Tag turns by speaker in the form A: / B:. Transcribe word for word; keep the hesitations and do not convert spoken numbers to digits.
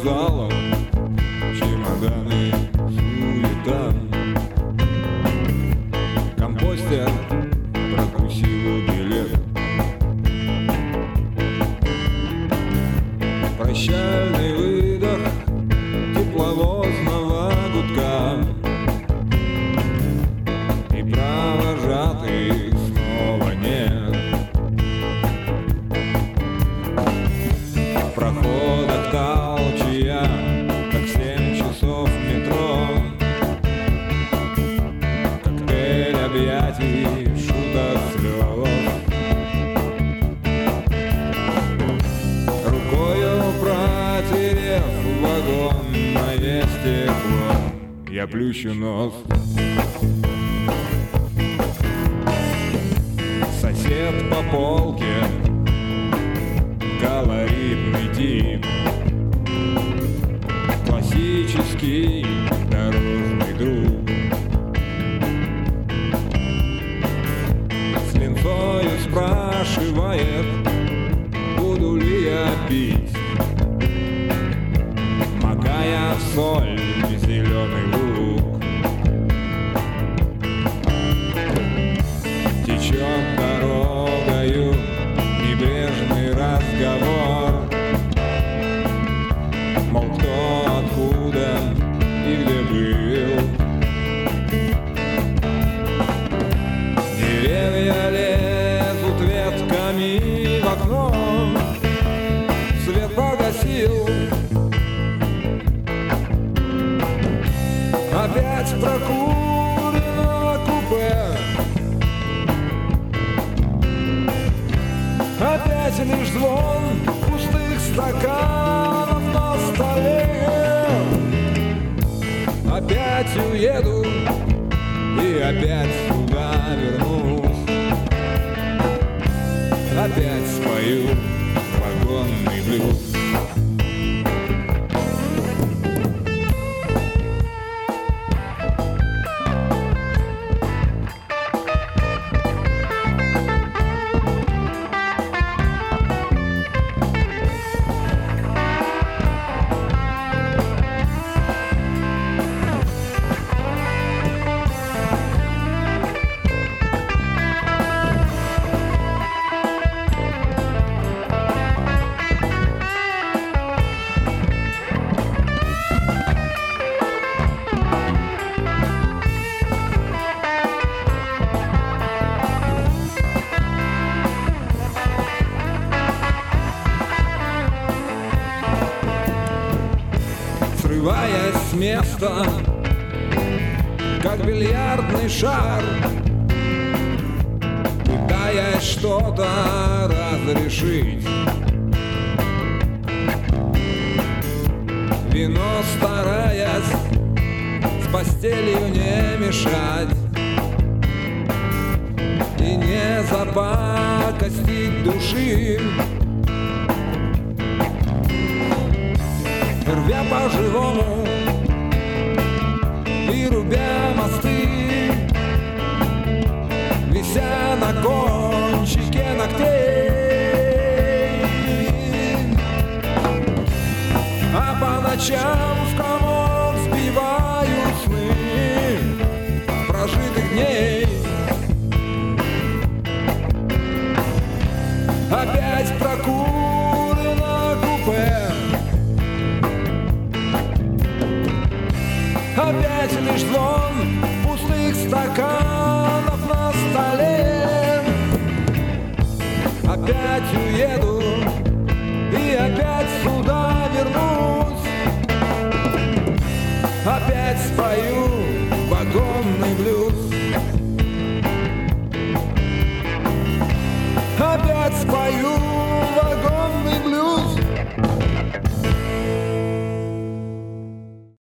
A: вокзалом, чемоданы, суета. Компостер прокусил билет. Прощальный выдох тепловозного гудка, и провожатых снова нет. В проходах толчья, как семь часов метро. Коктейль объятий, шуток, слез. Рукою протерев вагонное стекло, я плющу нос. Сосед по полке, колоритный тип, классический дорожный друг. С линзою спрашивает, буду ли я пить, макая в соль зеленый лук. Течет дорогою небрежный разговор, мол, кто, откуда и где был. Деревья лезут ветками в окно, свет погасил. Опять прокурено купе, опять лишь звон пустых стаканов на столе. Опять уеду и опять сюда вернусь. Опять спою вагонный блюз. Срываясь с места, как бильярдный шар, пытаясь что-то разрешить, вино стараясь с постелью не мешать и не запакостить души. Рвя по-живому и рубя мосты, вися на кончике ногтей. А по ночам в комок сбиваю сны прожитых дней. Опять прокурено купе, опять лишь звон пустых стаканов